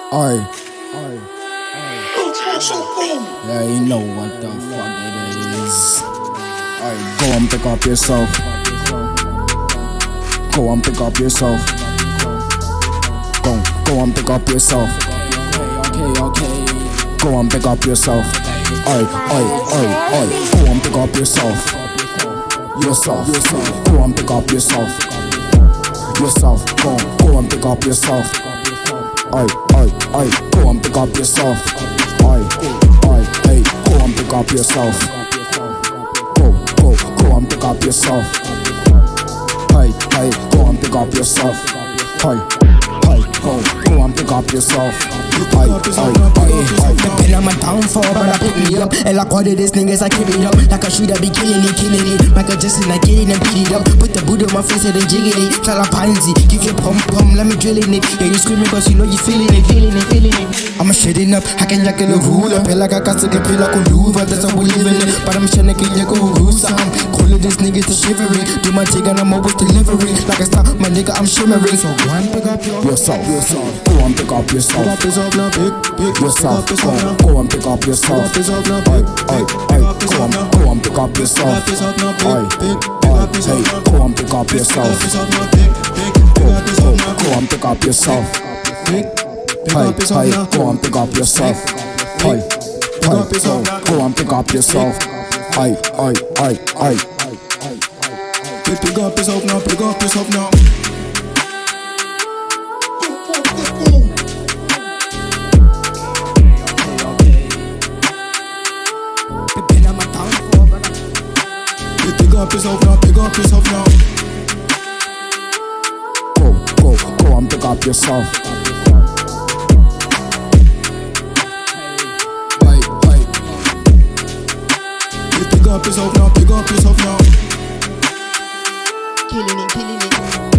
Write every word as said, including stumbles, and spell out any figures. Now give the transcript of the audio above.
Oi, oi, yeah, you know what the fuck it is. Oi, go and pick up yourself. Go and pick up yourself. Go, go and pick up yourself. Okay, okay. Go and pick up yourself. Oi, oi, oi, oi. Go and pick up yourself. Yourself, yourself. Go and pick up yourself. Yourself, go, go and pick up yourself. Oi, oi, oi, go and pick up yourself. Oi, oi, hey, go and pick up yourself. Go, go, go and pick up yourself. Hey, hey, go and pick up yourself. Hey, hey, go, go and pick up yourself. Hey, hey, hey, hey. The pen on my downfall, but I pick me up. And like all of these niggas, I keep it up. Like a shooter, be killing it, killing it. Michael Jackson, I get it and beat it up. Put the boot on my face and then jiggle it. Tell a pansy, give you pump pump, let me drilling it. Yeah, you screaming cause you know you feeling it, feeling it, feeling it. I'm shitting up, I can jack the rule up. Like I got to the pill, I could do that's how we living it. But I'm trying to get you go roots. I'm calling this nigga to shivery. Do my take and I'm always delivery. Like I stop, my nigga, I'm shimmering. So go and pick up your yourself, yourself. Go and pick up yourself. Pick up yourself now, pick, pick yourself. Go, go and pick up yourself. Oi, oi, oi. Go and, go and pick up yourself. Oi, oi, hey, go and pick up yourself. Go, go, go and pick up yourself. Hey, hey, go and pick up yourself. Hey, hey, go, go and pick up yourself. Hey, hey, hey, hey. Pick up yourself now, pick up yourself now. Pick up yourself now, pick up yourself now. Go, go, go and pick up yourself. Hey, hey. Pick up yourself now, pick up yourself now. Killing it, killing it.